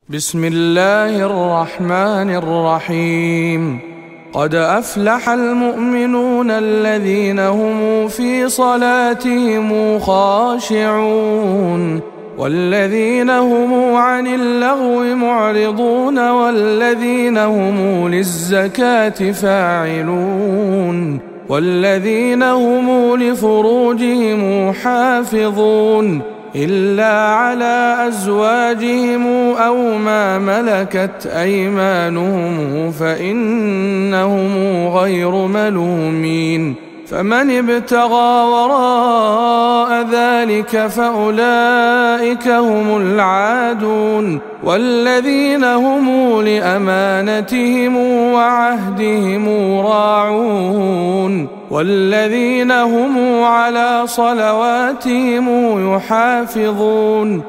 بسم الله الرحمن الرحيم. قد أفلح المؤمنون الذين هم في صلاتهم خاشعون والذين هم عن اللغو معرضون والذين هم للزكاة فاعلون والذين هم لفروجهم حافظون إلا على أزواجهم أو ما ملكت أيمانهم فإنهم غير ملومين، فمن ابتغى وراء ذلك فأولئك هم العادون والذين هم لأمانتهم وعهدهم راعون والذين هم على صلواتهم يحافظون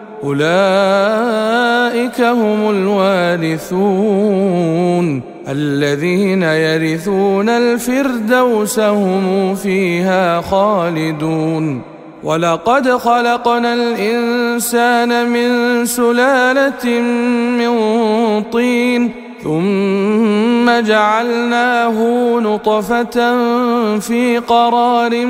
أولئك هم الوارثون الذين يرثون الفردوس هم فيها خالدون. ولقد خلقنا الإنسان من سلالة من طين ثم جعلناه نطفة في قرار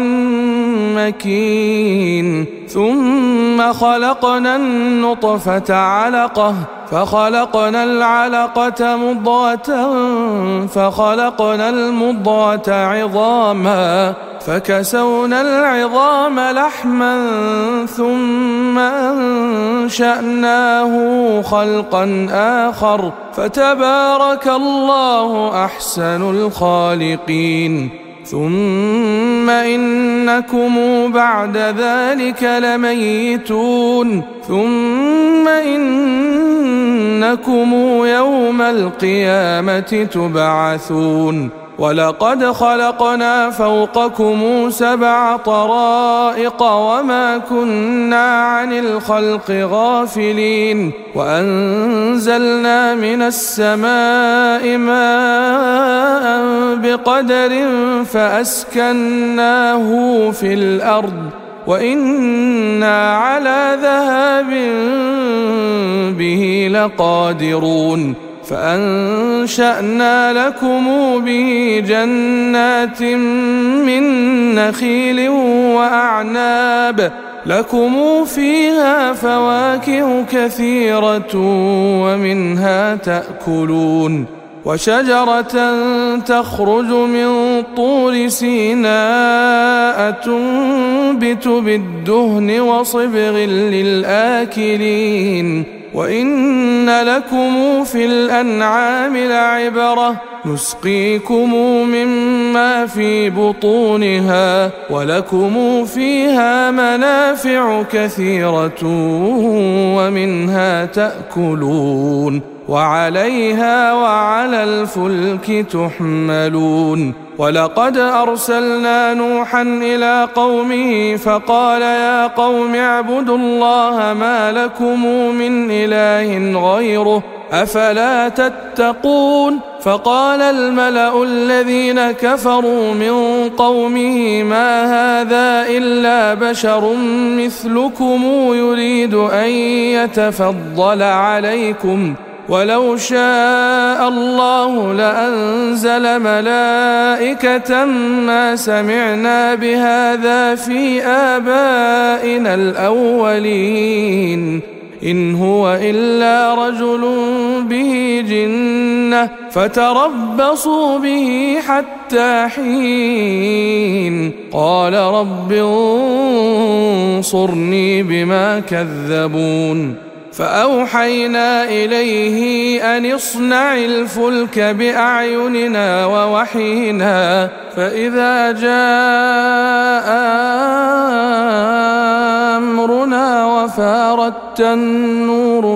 مكين ثم خلقنا النطفة علقة فخلقنا العلقة مضغة فخلقنا المضغة عظاما فكسونا العظام لحما ثم أنشأناه خلقا آخر فتبارك الله أحسن الخالقين. ثم إنكم بعد ذلك لميتون ثم إنكم يوم القيامة تبعثون. ولقد خلقنا فوقكم 7 طرائق وما كنا عن الخلق غافلين وأنزلنا من السماء ماء بقدر فأسكناه في الأرض وإنا على ذهاب به لقادرون. فأنشأنا لكم به جنات من نخيل وأعناب لكم فيها فواكه كثيرة ومنها تأكلون وشجرة تخرج من طور سيناء تنبت بالدهن وصبغ للآكلين وإن لكم في الأنعام لعبرة نسقيكم مما في بطونها ولكم فيها منافع كثيرة ومنها تأكلون وعليها وعلى الفلك تحملون. ولقد أرسلنا نوحا إلى قومه فقال يا قوم اعبدوا الله ما لكم من إله غيره أفلا تتقون. فقال الملأ الذين كفروا من قومه ما هذا إلا بشر مثلكم يريد أن يتفضل عليكم ولو شاء الله لأنزل ملائكة ما سمعنا بهذا في آبائنا الأولين إن هو إلا رجل به جنة فتربصوا به حتى حين. قال رب انصرني بما كذبون. فأوحينا إليه أن اصنع الفلك بأعيننا ووحينا فإذا جاء أمرنا وفاردت النور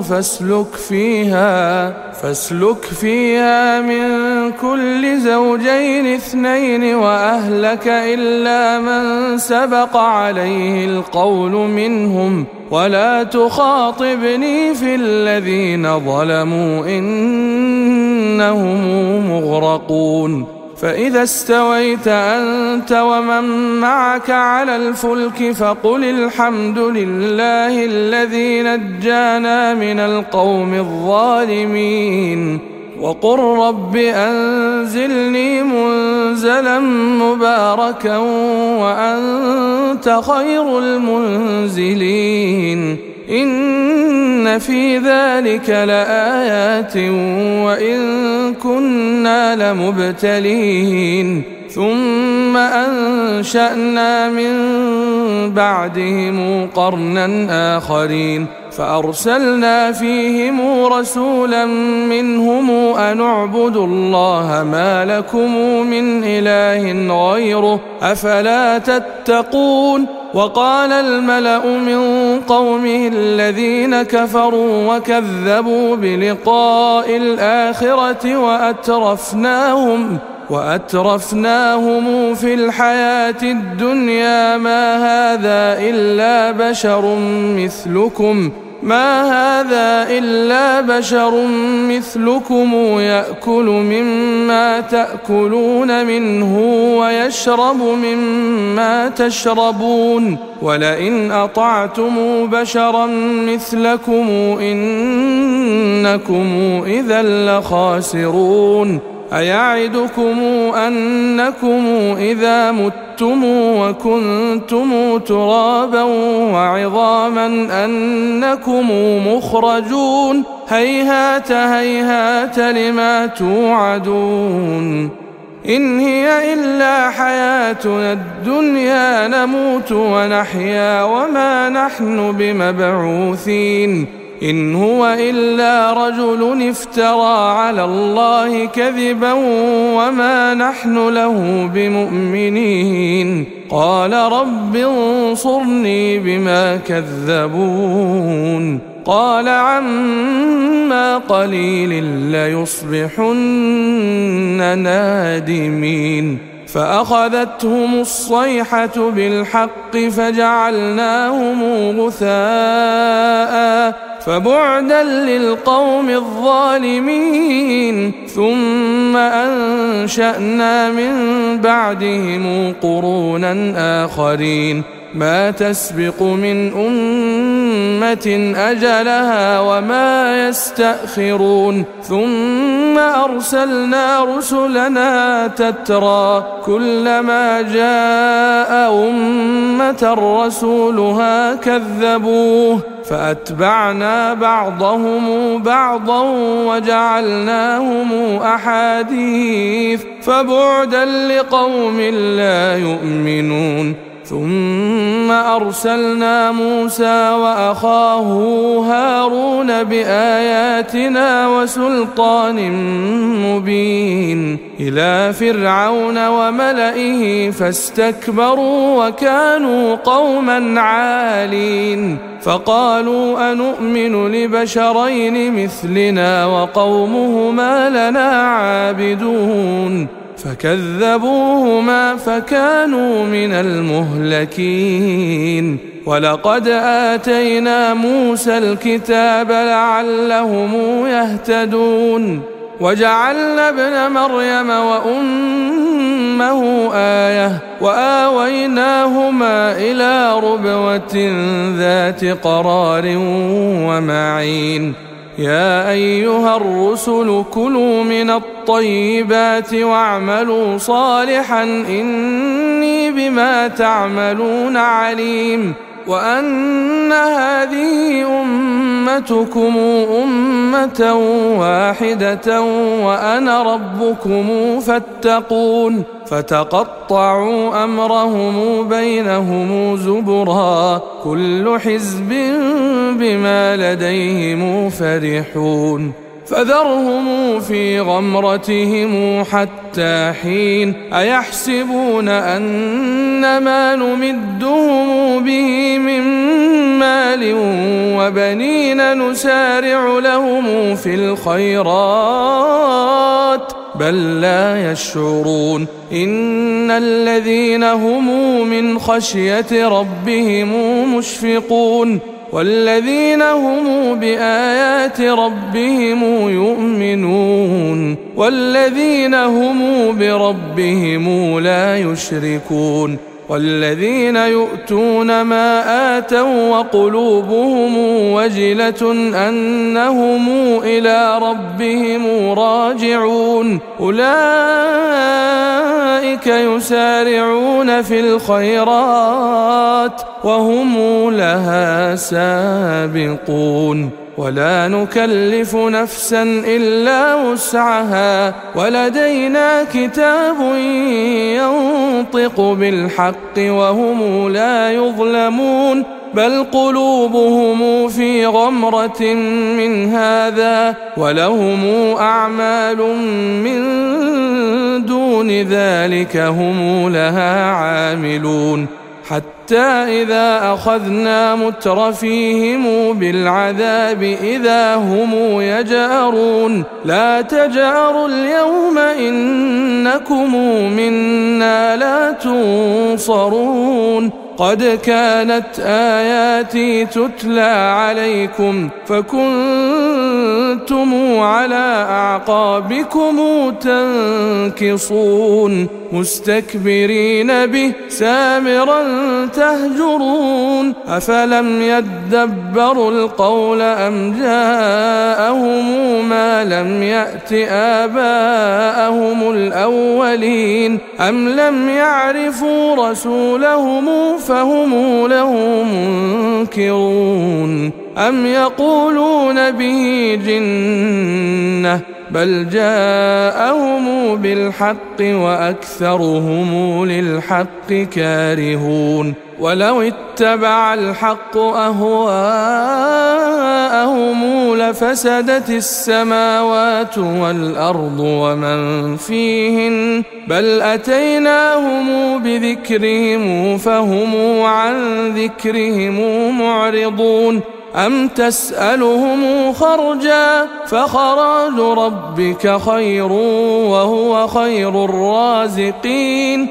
فاسلك فيها من كل زوجين 2 وأهلك إلا من سبق عليه القول منهم ولا تخاطبني في الذين ظلموا إنهم مغرقون. فإذا استويت أنت ومن معك على الفلك فقل الحمد لله الذي نجانا من القوم الظالمين وقل رب أنزلني منزلا مباركا وأنت خير المنزلين إن في ذلك لآيات وإن كنا لمبتلين ثم أنشأنا من بعدهم قرنا آخرين فأرسلنا فيهم رسولا منهم أن اعبدوا الله ما لكم من إله غيره أفلا تتقون وقال الملأ من قومه الذين كفروا وكذبوا بلقاء الآخرة وأترفناهم في الحياة الدنيا ما هذا إلا بشر مثلكم يأكل مما تأكلون منه ويشرب مما تشربون ولئن أطعتم بشرا مثلكم إنكم إذا لخاسرون أيعدكم أنكم إذا متم وكنتم ترابا وعظاما أنكم مخرجون هيهات هيهات لما توعدون إن هي إلا حياتنا الدنيا نموت ونحيا وما نحن بمبعوثين إن هو إلا رجل افترى على الله كذبا وما نحن له بمؤمنين قال رب انصرني بما كذبون قال عما قليل ليصبحن نادمين فأخذتهم الصيحة بالحق فجعلناهم غثاء فبعدا للقوم الظالمين ثم أنشأنا من بعدهم قرونا آخرين ما تسبق من أمة أجلها وما يستأخرون ثم أرسلنا رسلنا تترى كلما جاء أمة رسولها كذبوه فأتبعنا بعضهم بعضا وجعلناهم أحاديث فبعدا لقوم لا يؤمنون ثم أرسلنا موسى وأخاه هارون بآياتنا وسلطان مبين إلى فرعون وملئه فاستكبروا وكانوا قوما عالين فقالوا أنؤمن لبشرين مثلنا وقومهما لنا عابدون فكذبوهما فكانوا من المهلكين ولقد آتينا موسى الكتاب لعلهم يهتدون وجعلنا ابن مريم وأمه آية وآويناهما إلى ربوة ذات قرار ومعين يا أيها الرسل كلوا من الطيبات واعملوا صالحا إني بما تعملون عليم وأن هذه أمتكم أمة واحدة وأنا ربكم فاتقون فتقطعوا أمرهم بينهم زبرا كل حزب بما لديهم فرحون فذرهم في غمرتهم حتى حين أيحسبون أن ما نمدهم به من مال وبنين نسارع لهم في الخيرات بل لا يشعرون إن الذين هم من خشية ربهم مشفقون والذين هم بآيات ربهم يؤمنون والذين هم بربهم لا يشركون والذين يؤتون ما آتوا وقلوبهم وجلة أنهم إلى ربهم راجعون أولئك يسارعون في الخيرات وهم لها سابقون ولا نكلف نفسا إلا وسعها ولدينا كتاب ينطق بالحق وهم لا يظلمون بل قلوبهم في غمرة من هذا ولهم أعمال من دون ذلك هم لها عاملون حتى إذا أخذنا مترفيهم بالعذاب إذا هم يجأرون لا تجأروا اليوم إنكم منا لا تنصرون قد كانت آياتي تتلى عليكم فكنتم على أعقابكم تنكصون مستكبرين به سامرا تهجرون أفلم يدبروا القول أم جاءهم ما لم يأت آباءهم الأولين أم لم يعرفوا رسولهم فهم له منكرون أم يقولون به جنة بل جاءهم بالحق وأكثرهم للحق كارهون ولو اتبع الحق أهواءهم لفسدت السماوات والأرض ومن فيهن بل أتيناهم بذكرهم فهم عن ذكرهم معرضون أم تسألهم خرجا فخراج ربك خير وهو خير الرازقين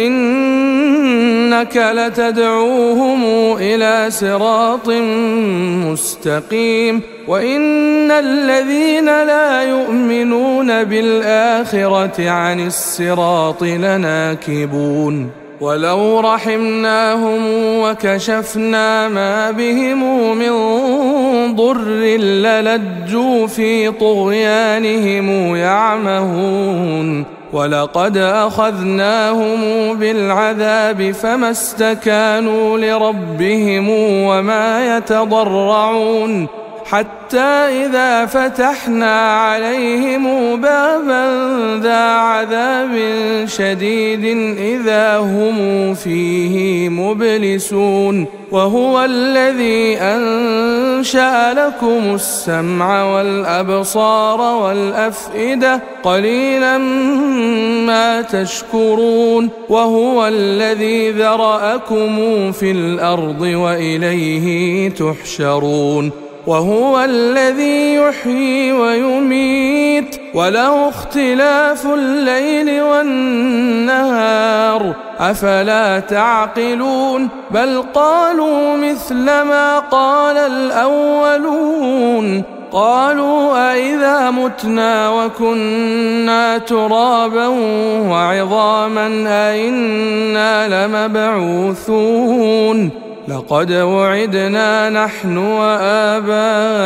وإنك لتدعوهم إلى صراط مستقيم وإن الذين لا يؤمنون بالآخرة عن الصراط لناكبون ولو رحمناهم وكشفنا ما بهم من ضر للجوا في طغيانهم يعمهون ولقد أخذناهم بالعذاب فما استكانوا لربهم وما يتضرعون حتى إذا فتحنا عليهم بابا ذا عذاب شديد إذا هم فيه مبلسون وهو الذي أنشأ لكم السمع والأبصار والأفئدة قليلا ما تشكرون وهو الذي ذرأكم في الأرض وإليه تحشرون وهو الذي يحيي ويميت وله اختلاف الليل والنهار أفلا تعقلون بل قالوا مثل ما قال الأولون قالوا أئذا متنا وكنا ترابا وعظاما أئنا لمبعوثون لقد وعدنا نحن وآباؤنا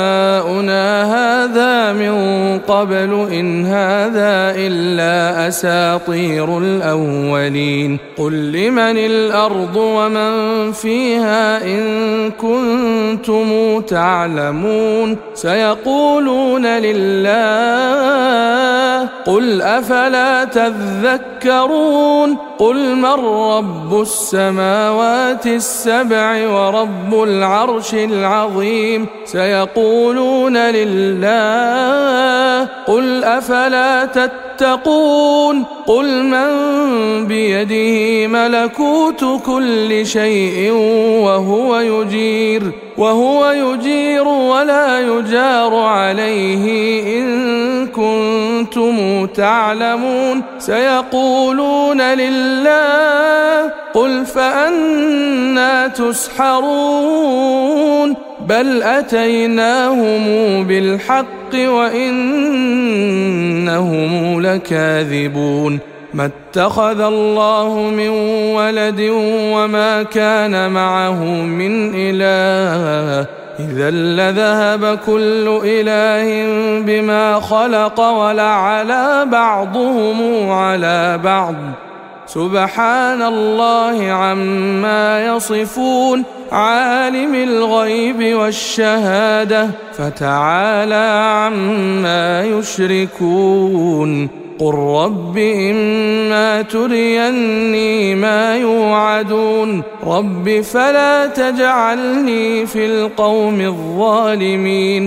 هذا من قبل إن هذا إلا أساطير الأولين قل لمن الأرض ومن فيها إن كنتم تعلمون سيقولون لله قل أفلا تذكرون قل من رب السماوات السبع ورب العرش العظيم سيقولون لله قل أفلا تتقون قل من بيده ملكوت كل شيء وهو يجير ولا يجار عليه إن كنتم تعلمون سيقولون لله قل فأنى تسحرون بل أتيناهم بالحق وإنهم لكاذبون ما اتخذ الله من ولد وما كان معه من إله إذا لذهب كل إله بما خلق ولعلى بعضهم على بعض سبحان الله عما يصفون عالم الغيب والشهادة فتعالى عما يشركون قل رب إما تريني ما يوعدون رب فلا تجعلني في القوم الظالمين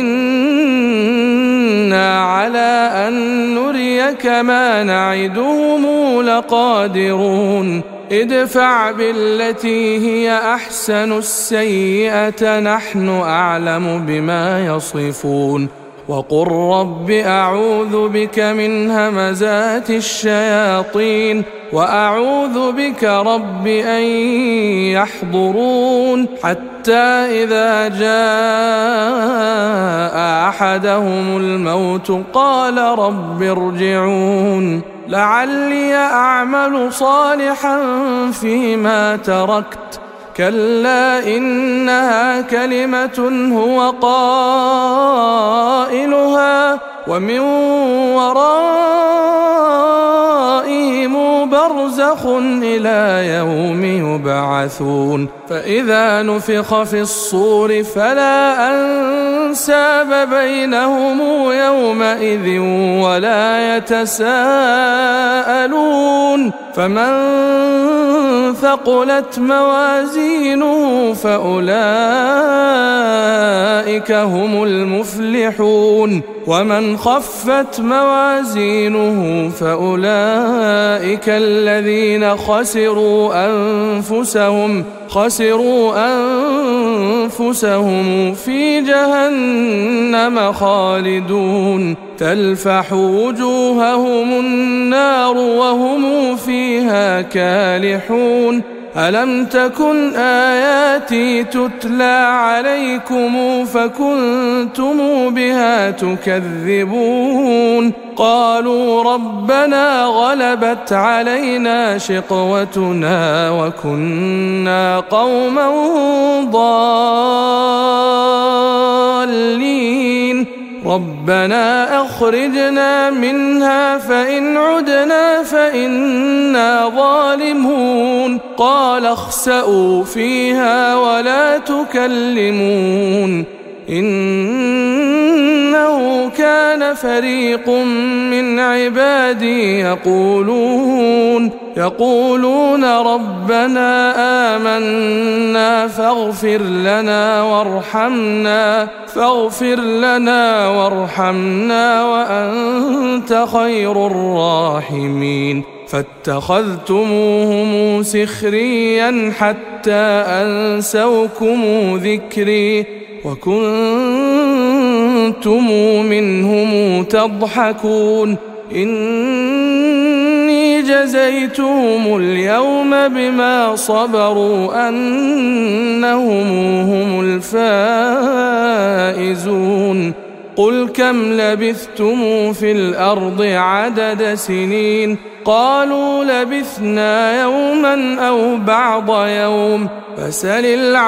وإنا على أن نريك ما نعدهم لقادرون ادفع بالتي هي أحسن السيئة نحن أعلم بما يصفون وقل رب أعوذ بك من همزات الشياطين وأعوذ بك رب أن يحضرون حتى إذا جاء أحدهم الموت قال رب ارجعون لعلي أعمل صالحا فيما تركت كلا إنها كلمة هو قائلها ومن ورائهم برزخ إلى يوم يبعثون فإذا نفخ في الصور فلا أنساب بينهم يومئذ ولا يتساءلون فمن ثقلت موازينه فأولئك هم المفلحون ومن خفت موازينه فأولئك الذين خسروا أنفسهم في جهنم خالدون تلفح وجوههم النار وهم فيها كالحون ألم تكن آياتي تتلى عليكم فكنتم بها تكذبون قالوا ربنا غلبت علينا شقوتنا وكنا قوما ضالين ربنا أخرجنا منها فإن عدنا فإنا ظالمون قال اخسئوا فيها ولا تكلمون إنه كان فريق من عبادي يقولون ربنا آمنا فاغفر لنا وارحمنا وأنت خير الراحمين فاتخذتموهم سخريا حتى أنسوكم ذكري وكنتم منهم تضحكون إني جزيتهم اليوم بما صبروا أنهم هم الفائزون قل كم لبثتم في الأرض عدد سنين قالوا لبثنا يوما أو بعض يوم فسل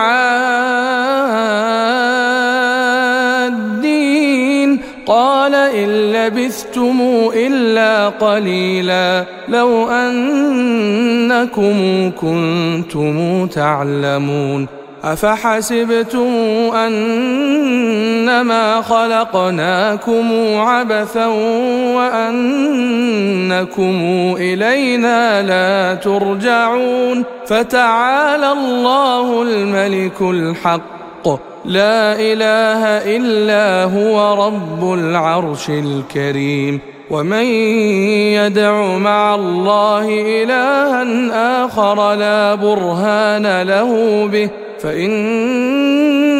العادين قال إن لبثتم إلا قليلا لو أنكم كنتم تعلمون أفحسبتم أنما خلقناكم عبثا وأنكم إلينا لا ترجعون فتعالى الله الملك الحق لا إله إلا هو رب العرش الكريم ومن يدع مع الله إلها آخر لا برهان له به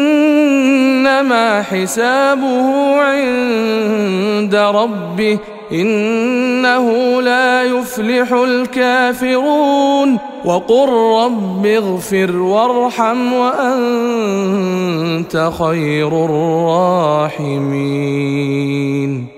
فإنما حسابه عند ربه إنه لا يفلح الكافرون وقل رب اغفر وارحم وأنت خير الراحمين